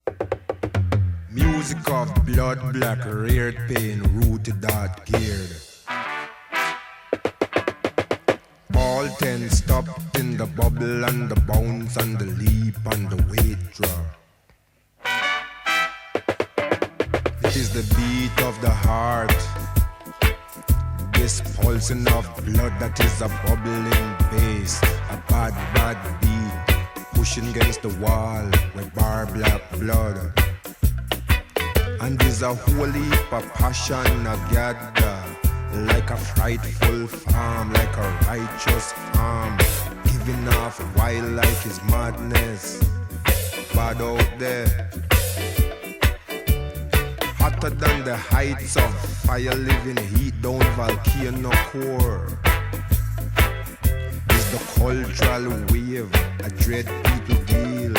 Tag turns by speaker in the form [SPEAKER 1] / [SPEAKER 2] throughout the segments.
[SPEAKER 1] Music of blood black, reared pain, rooted art geared. All 10 stopped in the bubble and the bounce and the leap and the weight drop. It is the beat of the heart, this pulsing of blood that is a bubbling bass, a bad, bad beat, pushing against the wall with bar black blood. And there's a whole heap of passion a gather, like a frightful farm, like a righteous farm, giving off wild like his madness. Bad out there, hotter than the heights of fire, living heat down volcano core. Is the cultural wave a dread people deal?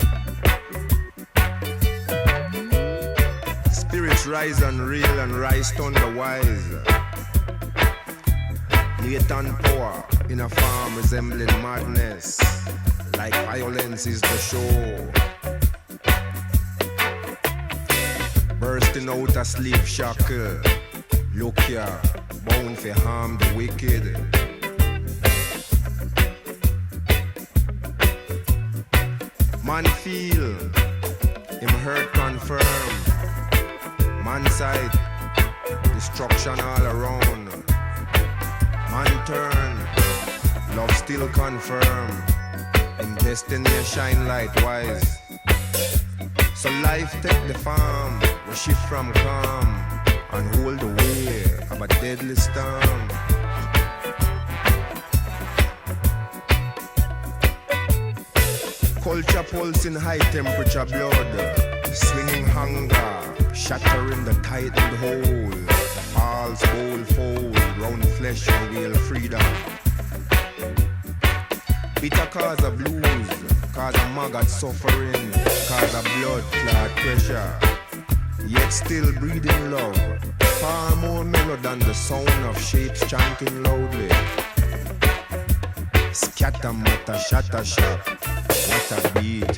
[SPEAKER 1] Spirits rise unreal and rise thunder wise. Latent power in a farm resembling madness, like violence is the show. Bursting out a slave shackle, look here, bound for harm the wicked. Man feel, him hurt confirm. Man sight, destruction all around. Man turn, love still confirm. In destiny shine light wise. So life take the farm, we shift from calm and hold the way of a deadly storm. Culture pulsing high temperature blood, swinging hunger, shattering the tightened hole. False whole fold, round flesh and real freedom. Bitter cause of blues, cause of maggot suffering, cause of blood clot pressure. Yet still breathing love, far more mellow than the sound of shapes chanting loudly. Scatter matter, shatter shot, what a beat.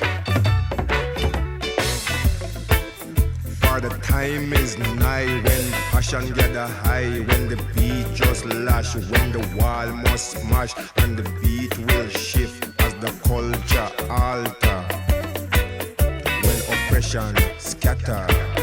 [SPEAKER 1] For the time is nigh when passion gather high, when the beat just lash, when the wall must smash and the beat will shift as the culture alter. When oppression scatter